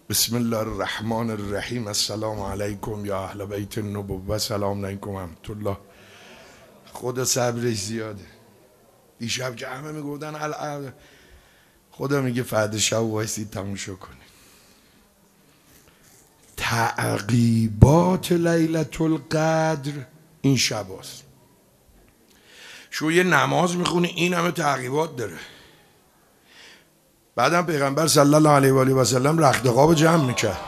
بسم الله الرحمن الرحیم. السلام علیکم یا اهل بیت النبوة. سلام علیکم ورحمة الله. خدا صبرش زیاده. دیشب که همه میگفتن خدا میگه فردا شب وایسید تماشا کنید. تعقیبات لیلة القدر این شب هست. شو یه نماز میخونی این همه تعقیبات داره. بعدم پیغمبر صلی الله علیه و آله و سلم رخت خواب جمع میکرد.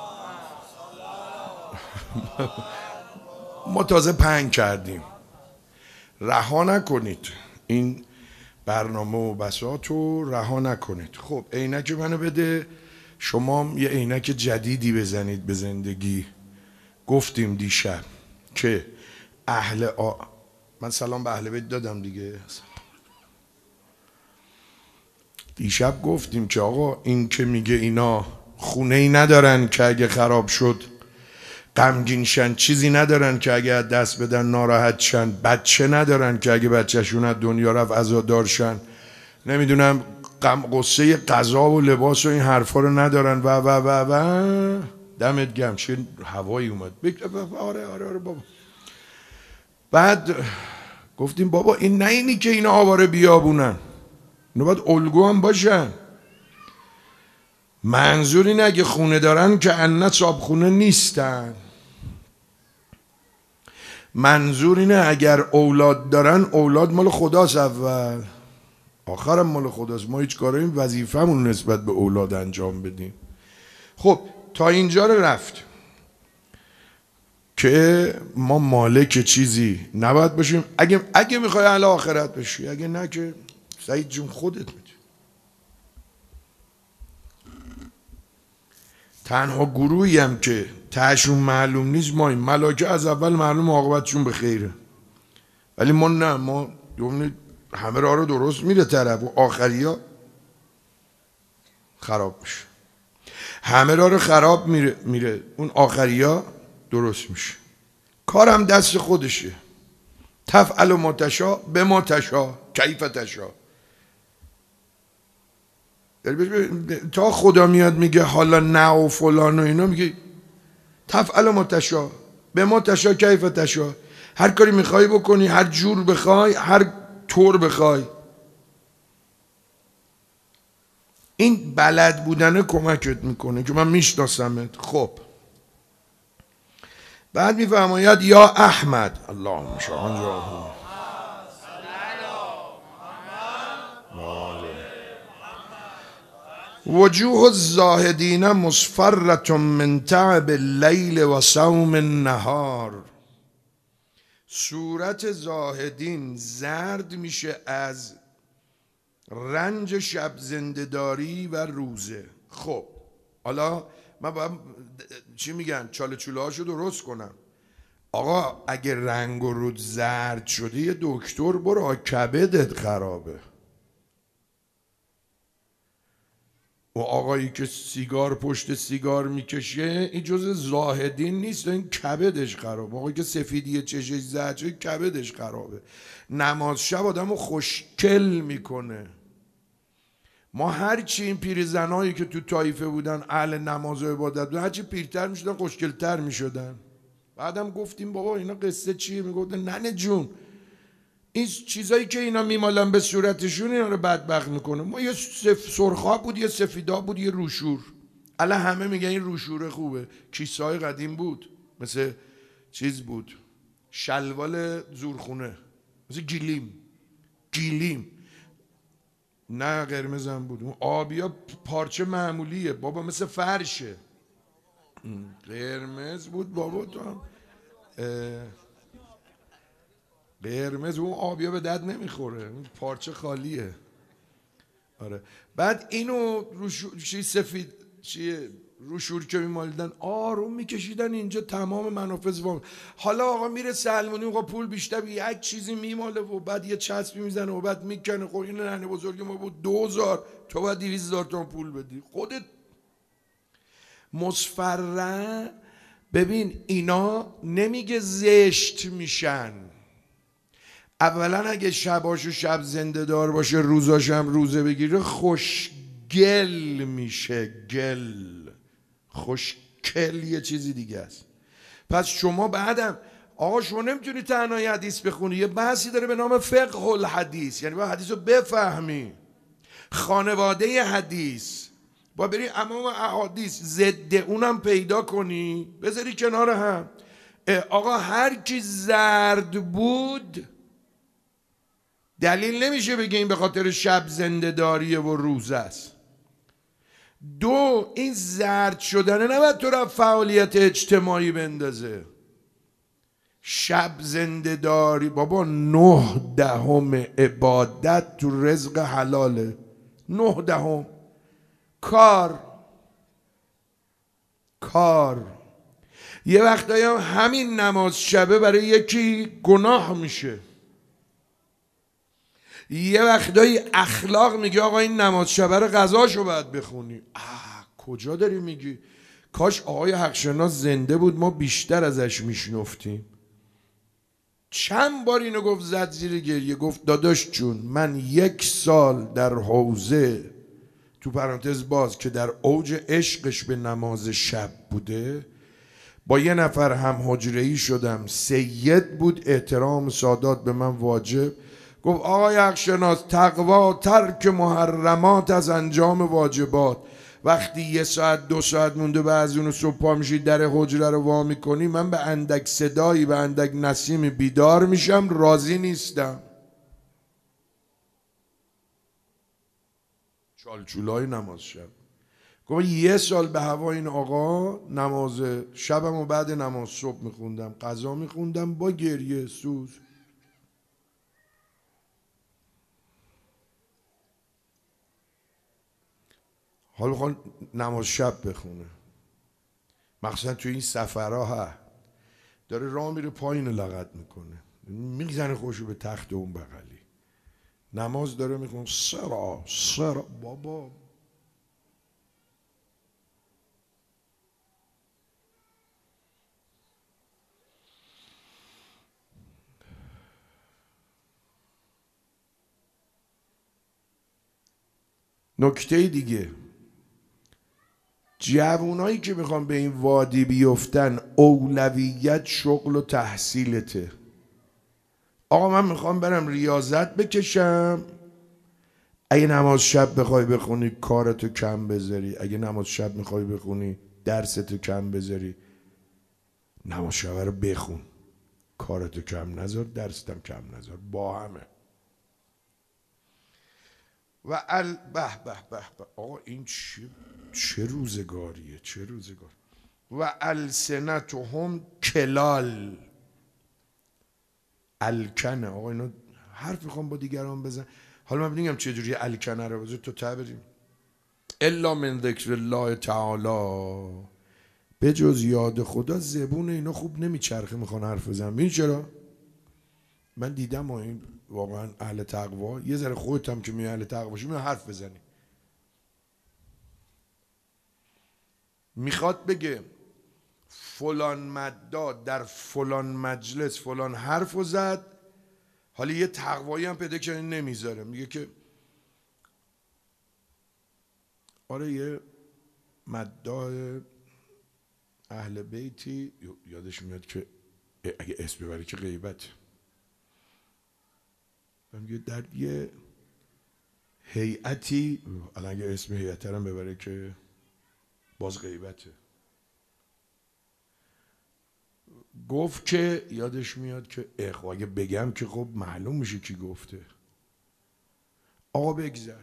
ما تازه 5 کردیم. رها نکنید این برنامه و بساط رو رها نکنید. خب عینک منو بده. شما یه عینک جدیدی بزنید به زندگی. گفتیم دیشب که من سلام به اهل بیت دادم دیگه. دیشب گفتیم که آقا این که میگه اینا خونه ای ندارن که اگه خراب شد غمگین شن، چیزی ندارن که اگه دست بدن ناراحت شن، بچه ندارن که اگه بچهشون از دنیا رفت عزادار شن، نمیدونم قصه غذا و لباس و این حرفا رو ندارن و دمت گرم. چه هوایی اومد. آره بابا. بعد گفتیم بابا این نه اینی که اینا آواره بیابونن، اینا باید الگو هم باشن. منظور اینه اگه خونه دارن که انه صابخونه نیستن. منظور اینه اگر اولاد دارن اولاد مال خداست، اول آخرم مال خداست. ما هیچ کاری وظیفمون نسبت به اولاد انجام بدیم. خب تا اینجا رو رفت که ما مالک چیزی نباید باشیم. اگه میخوای اهل آخرت بشی، اگه نه که سعید جون خودت میدی. تنها گروهی هم که تهشون معلوم نیست ما این ملائکه از اول معلوم عاقبتشون به خیره، ولی ما نه. ما همه راه رو درست میره طرف و آخری ها خراب میشه. همه راه رو خراب میره اون آخری ها درست میشه. کارم دست خودشه. تفعل ما تشا به ما تشا کیف تشا. تا خدا میاد میگه حالا نه و فلان و اینا، میگه تفعل ما تشا به ما تشا کیف تشا. هر کاری میخوای بکنی، هر جور بخوای، هر طور بخوای. این بلد بودنه کمکت میکنه که من میشناسمت. خب بعد میفرماید یا احمد اللهم شاهان جاهو وجوه الزاهدین مصفرة من تعب اللیل و صوم النهار. صورت زاهدین زرد میشه از رنج شب زنده‌داری و روزه. خب حالا من باید چی میگن چاله چوله هاشو درست کنم. آقا اگه رنگ و رود زرد شده یه دکتر برو، کبدت خرابه. و آقایی که سیگار پشت سیگار میکشه این جز زاهدین نیست، این کبدش خرابه. آقایی که سفیدی چشش زرد شده کبدش خرابه. نماز شب آدمو خوشکل میکنه. ما هرچی این پیرزنایی که تو طایفه بودن اهل نماز و عبادت بودن، هرچی پیرتر میشدن خوشگلتر میشدن. بعدم گفتیم بابا اینا قصه چیه؟ میگفتن ننه جون این چیزایی که اینا میمالن به صورتشون اینا رو بدبخت میکنه. ما یه سرخاب بود، یه سفیدا بود، یه روشور. الان همه میگن این روشوره خوبه. کیسه های قدیم بود، مثل چیز بود، شلوال زورخونه، مثل گیلیم. نه قرمزم بود. اون آبیا پارچه معمولیه بابا، مثل فرشه. قرمز بود بابا. تو قرمز اون آبیا به درد نمیخوره، پارچه خالیه. آره. بعد اینو سفید روشور که میمالیدن آروم میکشیدن اینجا تمام منافذ وام. حالا آقا میره سلمونی آقا پول بیشتر یک چیزی میماله و بعد یه چسبی میزنه و بعد میکنه. خب این ننه بزرگ ما بود 2000، تو باید 200,000 تومان پول بدی خودت. مصفره. ببین اینا نمیگه زشت میشن. اولا اگه شباشو شب زنده دار باشه روزاشم روزه بگیره خوشگل میشه. گل خوشکل یه چیزی دیگه است. پس شما بعدم آقا شما نمیتونی تنهایی حدیث بخونی، یه بحثی داره به نام فقه الحدیث، یعنی باید حدیث رو بفهمی. خانواده حدیث با بری امام احادیث ضد اونم پیدا کنی بذاری کنار هم. آقا هر کی زرد بود دلیل نمیشه بگه این به خاطر شب زنده داریه و روز است. دو، این زرد شدنه نباید تو را فعالیت اجتماعی بندازه. شب زنده داری بابا 9/10 عبادت تو رزق حلاله. 9/10 کار یه وقتایی هم همین نماز شبه برای یکی گناه میشه. یه وقتایی اخلاق میگه آقا این نماز شبه رو قضاشو باید بخونی. کجا داری میگی؟ کاش آقای حقشناس زنده بود ما بیشتر ازش میشنفتیم. چند بار اینو گفت، زد زیر گریه، گفت داداش جون من 1 سال در حوزه تو پرانتز باز که در اوج عشقش به نماز شب بوده با یه نفر هم حجره‌ای شدم، سید بود، احترام سادات به من واجب. گفت آقای حقشناس تقوا ترک محرمات از انجام واجبات. وقتی 1 ساعت 2 ساعت مونده بعد اونو صبح پا میشی در حجره رو وا میکنی، من به اندک صدایی به اندک نسیم بیدار میشم، راضی نیستم. چالچولای نماز شب. گفت 1 سال به هوا این آقا نماز شبم و بعد نماز صبح میخوندم، قضا میخوندم با گریه سوز. حالا بخوان نماز شب بخونه، مخصوصا توی این سفرها داره راه میره پایین لغت میکنه، میزنه خوشو به تخت اون بغلی، نماز داره میخونه سرا بابا. نکته دیگه، جوونایی که میخوان به این وادی بیفتن اولویت شغل و تحصیلته. آقا من میخوام برم ریاضت بکشم، اگه نماز شب بخوای بخونی کارتو کم بذاری، اگه نماز شب میخوای بخونی درستو کم بذاری، نماز شب رو بخون، کارتو کم نذار، درستم کم نذار، با همه. و به آقا این چه روزگاریه، چه روزگار. و السنتهم کلال، الکنه. آقا اینا حرف میخوام با دیگران بزن. حالا من میگم چه جوری الکنه رو بذار تو تعبیریم. الا من ذکر الله تعالی، به جز یاد خدا زبون اینا خوب نمیچرخه، میخوان حرف بزنن. این چرا؟ من دیدم این واقعا اهل تقوا، یه ذره خودت هم که می اهل تقوا باشی می حرف بزنی. میخواد بگه فلان مداد در فلان مجلس فلان حرفو زد، حالا یه تقوایی هم پیدا کنه نمیذاره، میگه که آره یه مداح اهل بیتی یادش میاد که اگه اسم ببری که غیبت، میگه در یه هیئتی، الان اگه اسم هیئت هم ببره که باز غیبته. گفت که یادش میاد که اگه بگم که خب معلوم میشه کی گفته. آقا بگذر،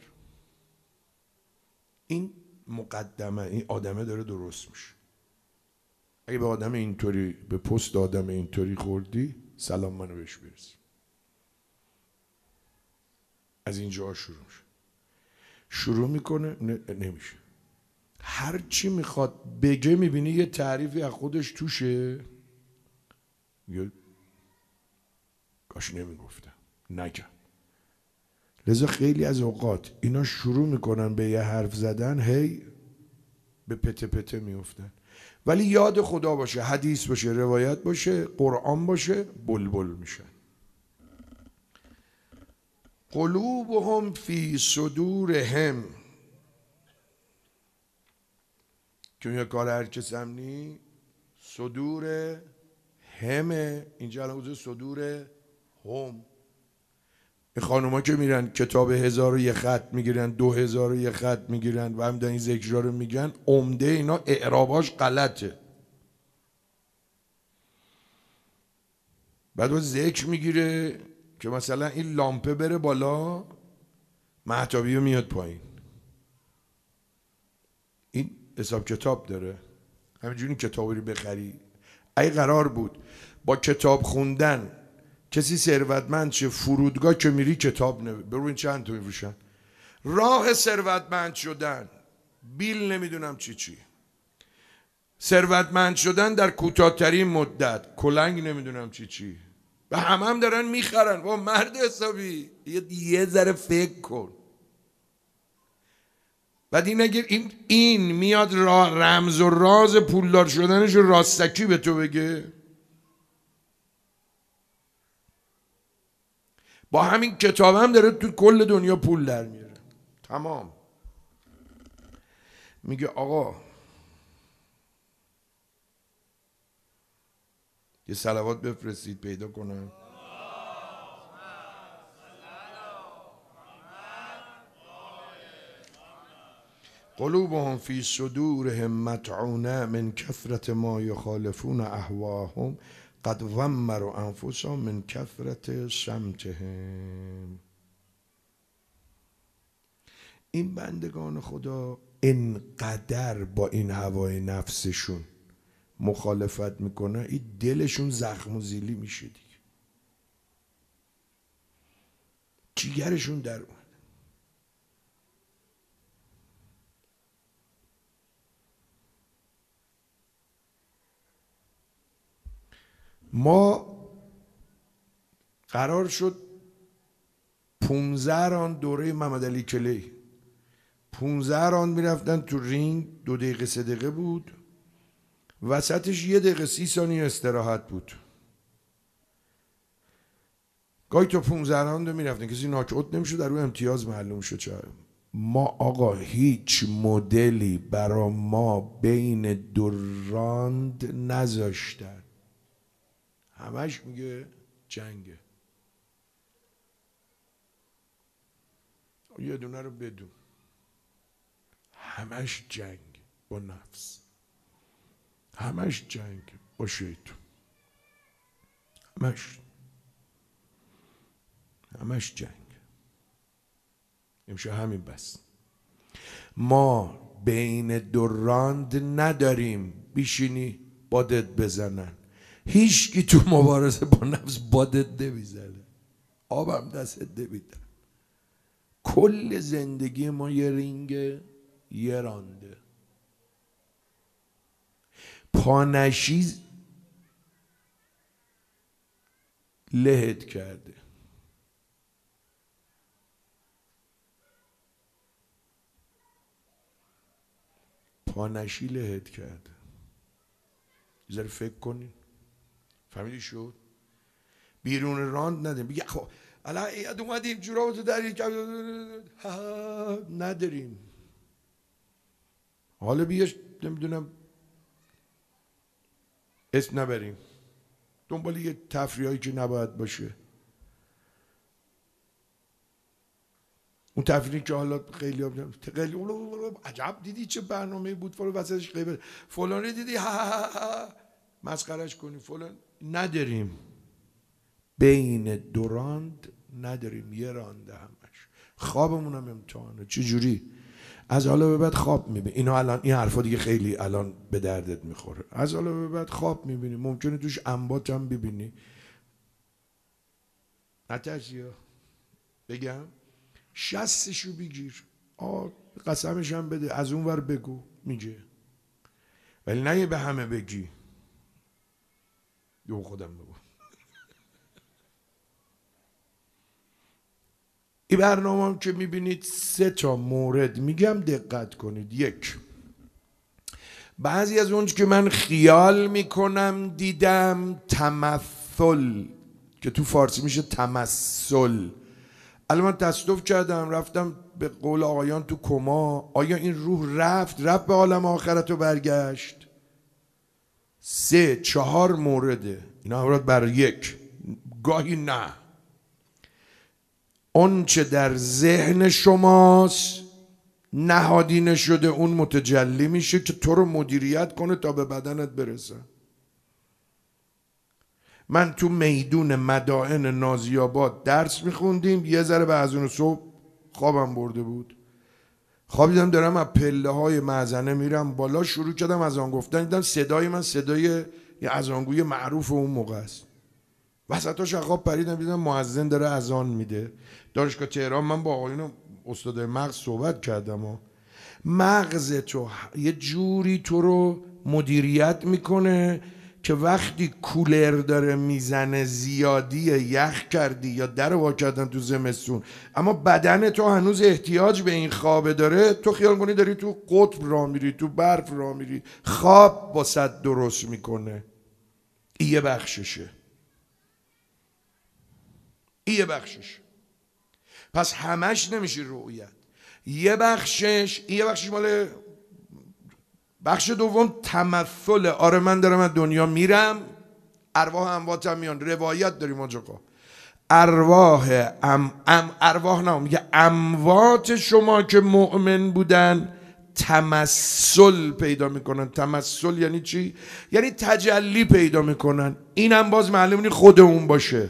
این مقدمه، این آدمه داره درست میشه. اگه به آدم اینطوری، به پست آدم اینطوری خوردی، سلام منو بهش برس. از اینجا شروع میشه. شروع میکنه نمیشه، هر چی میخواد بگه میبینی یه تعریفی از خودش توشه، یه کاش نمیگفتم نگم. لذا خیلی از اوقات اینا شروع میکنن به یه حرف زدن، هی به پته پته میفتن. ولی یاد خدا باشه، حدیث باشه، روایت باشه، قرآن باشه، بلبل میشن. قلوبهم فی صدورهم، که یه کار هر کسم نی صدور همه، اینجا الان حضور صدور هم. این خانوما که میرن کتاب 1001 خط میگیرن، 2001 خط میگیرن و هم این ذکرها رو میگن، عمده اینا اعراباش غلطه. بعد ذکر میگیره که مثلا این لامپه بره بالا، مهتابی میاد پایین. این حساب کتاب داره؟ همینجوری کتابی رو بخری؟ اگه قرار بود با کتاب خوندن کسی ثروتمند شه، فرودگاه که میری کتاب برو این چند تا میفروشن، راه ثروتمند شدن، بیل نمیدونم چی ثروتمند شدن در کوتاه‌ترین مدت، کلنگ نمیدونم چی و هم دارن میخرن. با مرد حسابی یه ذره فکر کن. بعد این اگر این میاد رمز و راز پولدار شدنش رو راستکی به تو بگه، با همین کتاب هم داره تو کل دنیا پول در میاره. تمام. میگه آقا یه صلوات بفرستید پیدا کنم. قلوبهم فی صدورهم مطعونه من کثرت ما یخالفون اهواهم قد ضمروا انفسهم من کثرت صمتهم. این بندگان خدا انقدر با این هوای نفسشون مخالفت میکنه، این دلشون زخم و زیلی میشه دیگه، جیگرشون در اومد. ما قرار شد 15 راند دوره محمد علی کلی، 15 راند میرفتن تو رینگ، 2 دقیقه 3 دقیقه بود، وسطش 1 دقیقه 30 ثانیه استراحت بود. گاهی تو 15 راند میرفتن کسی ناک اوت نمیشد، در روی امتیاز معلوم شد. چه ما آقا هیچ مدلی برا ما بین 2 راند نذاشتن، همش میگه جنگه. یه دونه رو بدون، همش جنگ با نفس، همش جنگ با شیطان، همش جنگ. نمیشه همین بس. ما بین 2 راند نداریم بیشینی بادت بزنن. هیچکی تو مبارزه با نفس بادت نمیزنه، آبم دستت نمیدن. کل زندگی ما یه رینگ، یه رانده. پانشی لهت کرده، پانشی لهت کرده. یه ذره فکر کنین. فهمیدی شد؟ بیرون راند نداریم. بگه خب الان ایاد اومدیم جورابتو داری نداریم. حالا بیاش نمیدونم اسم نبریم، دنبال یه تفریحایی که نباید باشه. اون تفریحی که حالا خیلی عجب دیدی چه برنامه بود فلان، وسطش غیبت فلانی دیدی مسخرش کنی فلان. نداریم بین 2 راند، نداریم یه رانده. همش خوابمون هم امتحانه. چجوری؟ از حالا به بعد خواب میبینی. اینا الان این حرفا دیگه خیلی الان به دردت میخوره. از حالا به بعد خواب میبینی، ممکنه توش انبات هم ببینی. نترسی ها بگم 60شو بگیر، قسمش هم بده، از اون ور بگو میگه، ولی نه به همه بگی. یو خودم بگو. این برنامه هم که میبینید 3 تا مورد میگم دقت کنید. 1، بعضی از اون که من خیال میکنم دیدم تمثل، که تو فارسی میشه تمثل، الان من تصادف کردم رفتم به قول آقایان تو کما، آیا این روح رفت به عالم آخرت و برگشت؟ 3 4 مورده، اینا همراه بر یک، گاهی نه. اون چه در ذهن شماست نهادینه شده، اون متجلی میشه که تو رو مدیریت کنه تا به بدنت برسه. من تو میدون مدائن نازی‌آباد درس میخوندیم، یه ذره به از اون صبح خوابم برده بود، خوابیدم دارم از پله های معزنه میرم بالا، شروع کردم از آن گفتن، دیدم صدای من صدای یه اذانگوی معروف اون موقع است. وسطاش خواب پریدم دیدم مؤذن داره اذان میده. دانشگاه تهران من با آقایون استاد مغز صحبت کردم و مغز تو یه جوری تو رو مدیریت میکنه که وقتی کولر داره میزنه زیادی یخ کردی یا در وا کردن تو زمستون، اما بدن تو هنوز احتیاج به این خوابه داره، تو خیال کنی داری تو قطب راه میری، تو برف راه میری، خواب با صد درست میکنه. این یه بخششه، این یه بخشش. پس همش نمیشه رؤیت. یه بخشش مال بخش دوم تمثل. آره من دارم از دنیا میرم، ارواح امواتم میان. روایت داریم آقا، ارواح نه، میگه اموات شما که مؤمن بودن تمثل پیدا میکنن. تمثل یعنی چی؟ یعنی تجلی پیدا میکنن. اینم باز معلوم نیست خود اون باشه،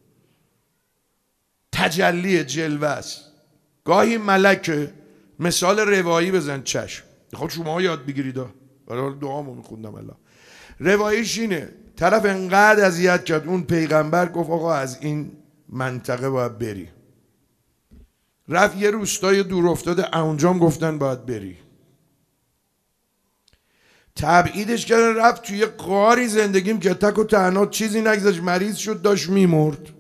تجلی جلوه است. گاهی ملکه، مثال روایی بزن چشم، خب شما یاد بگیرید، حالا دعامو میخوندم الله. رواییش اینه، طرف انقدر اذیت کرد، اون پیغمبر گفت آقا از این منطقه باید بری، رفت یه روستای دور افتاده، اونجام گفتن باید بری، تبعیدش کردن، رفت توی غاری زندگیم که تک و تنها، چیزی نگذاشت، مریض شد، داشت میمرد.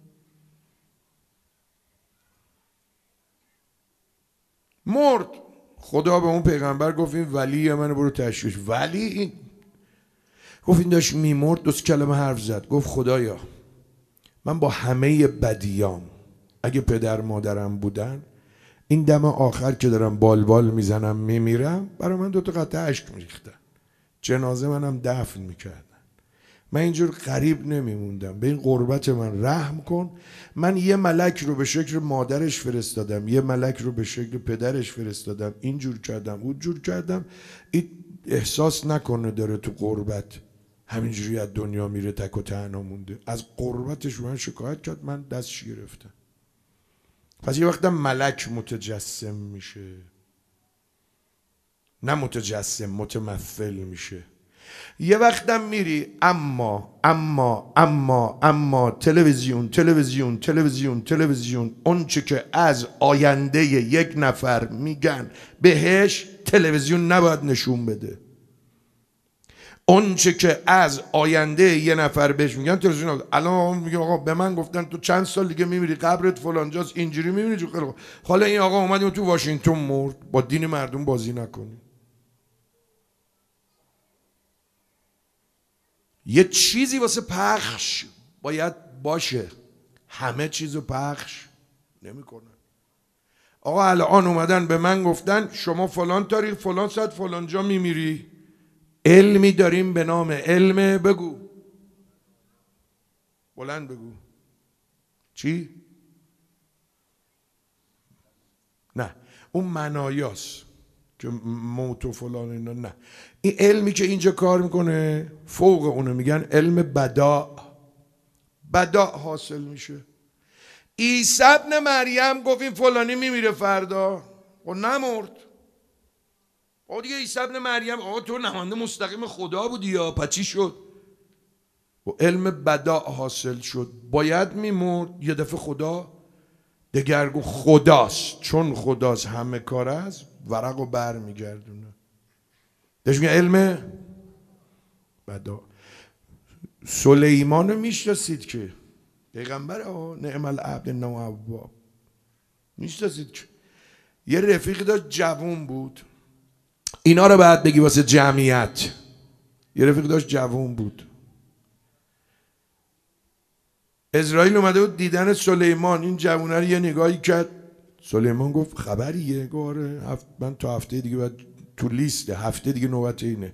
مرد. خدا به اون پیغمبر گفت این ولی من، برو تشویش. ولی این گفت این داشت میمرد، 2 کلمه حرف زد، گفت خدایا من با همه بدیام اگه پدر مادرم بودن، این دم آخر که دارم بالبال میزنم میمیرم، برای من 2 قطره اشک میریختن، جنازه منم دفن میکردن، من اینجور غریب نمیموندم، به این غربت من رحم کن. من یه ملک رو به شکل مادرش فرستادم، یه ملک رو به شکل پدرش فرستادم، اینجور کردم اونجور کردم، این احساس نکنه داره تو غربت همینجوری از دنیا میره تک و تنها مونده. از غربتش من شکایت کرد، من دستش گرفتم. پس یه وقتا ملک متجسم میشه، نه متجسم، متمثل میشه. یه وقتم میری اما تلویزیون اون چه که از آینده یک نفر میگن بهش، تلویزیون نباید نشون بده. اون چه که از آینده یه نفر بهش میگن تلویزیون. الان میگه آقا به من گفتن تو چند سال دیگه میمیری، قبرت فلانجاست، اینجوری میمیری. حالا این آقا اومد تو واشنگتن مرد، با دین مردم بازی نکنی. یه چیزی واسه پخش باید باشه، همه چیزو پخش نمیکنن. آقا الان اومدن به من گفتن شما فلان تاریخ فلان ساعت فلان جا میمیری، علمی داریم به نام علم، بگو بلند بگو چی؟ نه اون منایاست که موت و فلان اینا، نه این علمی که اینجا کار میکنه فوق اونو میگن علم بداع حاصل میشه. عیسی ابن مریم گفت این فلانی میمیره فردا و نمرد. آقا دیگه عیسی ابن مریم، آقا تو نماینده مستقیم خدا بودی یا پچی شد؟ و علم بداع حاصل شد، باید میمرد. یه دفعه خدا دگرگو خداست، چون خداست همه کار است، ورق و بر میگردونه. داشت میگه علم بداع. سلیمان رو میشناسید که پیغمبر نعم العبد انه اواب، میشناسید که یه رفیق داشت جوون بود، اینا رو بعد بگی واسه جمعیت. یه رفیق داشت جوون بود، اسرائیل اومده بود دیدن سلیمان، این جوونه رو یه نگاهی کرد. سلیمان گفت خبریه؟ گاره من تا هفته دیگه باید تو لیسته، هفته دیگه نوبت اینه.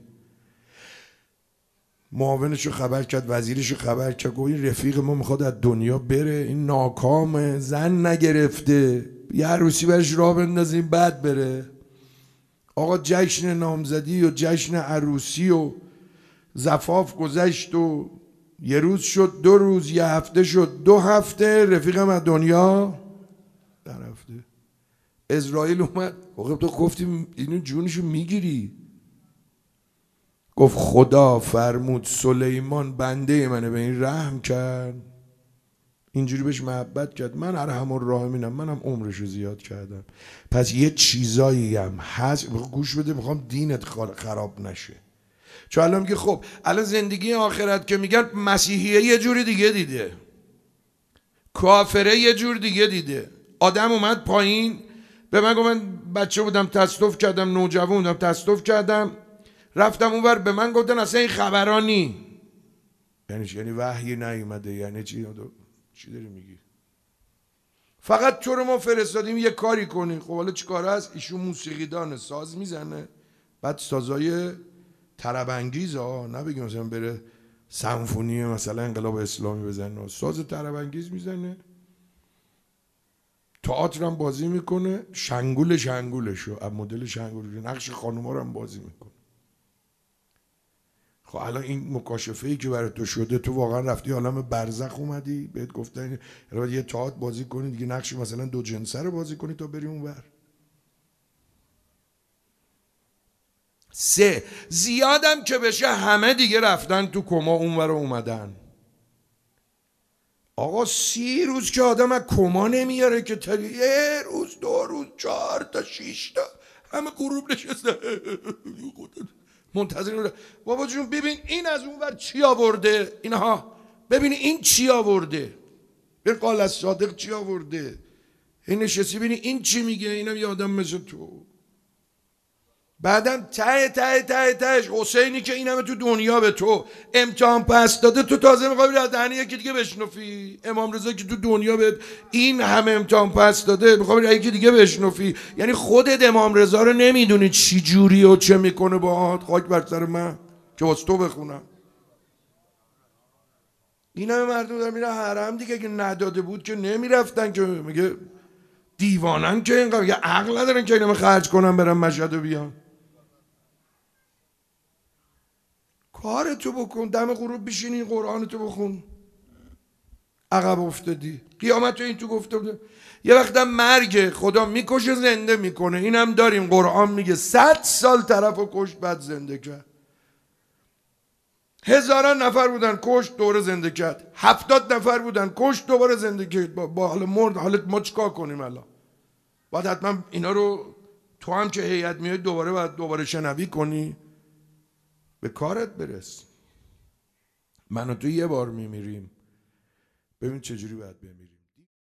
معاونشو خبر کرد، وزیرشو خبر کرد، گفت این رفیق ما میخواد از دنیا بره، این ناکامه، زن نگرفته، یه عروسی برش راه بندازیم بعد بره. آقا جشن نامزدی و جشن عروسی و زفاف گذشت و یه روز شد، 2 روز، یه هفته شد، 2 هفته، رفیقم از دنیا نرفته. اسرائیل اومد گفت تو گفتی اینو جونشو میگیری. گفت خدا فرمود سلیمان بنده منه، به این رحم کرد، اینجوری بهش محبت کرد، من ارحم الراحمینم، منم عمرشو زیاد کردم. پس یه چیزایی هم هست، گوش بده، میخوام دینت خراب نشه. چون الان میگه خب الان زندگی آخرت که میگن، مسیحیه یه جوری دیگه دیده، کافره یه جور دیگه دیده. آدم اومد پایین به من گفت، من بچه بودم تصادف کردم، نوجوان بودم تصادف کردم، رفتم اونور، به من گفتن اصلا این خبرانی. یعنی وحی نیومده؟ یعنی چی داری میگی؟ فقط تو رو ما فرستادیم یه کاری کنی. خب حالا چی کار هست؟ ایشون موسیقیدانه، ساز میزنه، بعد سازای طرب انگیز ها، نه بگیم مثلا بره سمفونی مثلا انقلاب اسلامی بزنه، ساز طرب انگیز میزنه، تئاتر هم بازی میکنه، شنگولشو از مدل شنگولش، نقش خانوما رو هم بازی میکنه. خب الان این مکاشفه ای که برای تو شده، تو واقعا رفتی عالم برزخ اومدی، بهت گفتن یه تئاتر بازی کنی دیگه، نقش مثلا 2 جنسه رو بازی کنی تا بری اونور. 3 زیادم که بشه همه دیگه رفتن تو کما اونور اومدن. آقا 30 روز که آدم از کما نمیاره که، 1 روز، 2 روز، 4 تا 6 تا همه غروب نشسته منتظر. بابا جون ببین این از اونور چی آورده، اینها ببین این چی آورده، ببین قال از صادق چی آورده، این نشستی ببین این چی میگه، اینم یه آدم مثل تو. بعدم تهش حسینی که این همه تو دنیا به تو امتحان پس داده، تو تازه میخوای بری از دهنی یکی دیگه بشنفی. امام رضا که تو دنیا به این همه امتحان پس داده، میخوای بری یکی دیگه بشنفی. یعنی خودت امام رضا رو نمیدونی چی جوری و چه میکنه باهات. خاک بر سر من که واسه تو بخونم. این همه مردم دارن میرن حرم دیگه، که نداده بود که نمیرفتن، که میگه دیوانن که اینقدر، یه عقل ندارن که اینو خرج کنن برن مشهد و بیان. کارتو بکن، دم غروب بشینی قرآنتو بخون. عقب افتادی، قیامت این تو گفته بوده. یه وقتم مرگ خدا میکشه زنده میکنه، اینم داریم قرآن میگه 100 سال طرفو کشت بعد زنده کرد. 1000 نفر بودن کشت دوباره زنده کرد، 70 نفر بودن کشت دوباره زنده کرد. با حالا مرد، حالا ما چیکار کنیم الان؟ باید حتما اینا رو تو هم که هیئت میای دوباره شنوی کنی؟ به کارت برس. من و تو یه بار میمیریم، ببین چجوری باید بمیریم.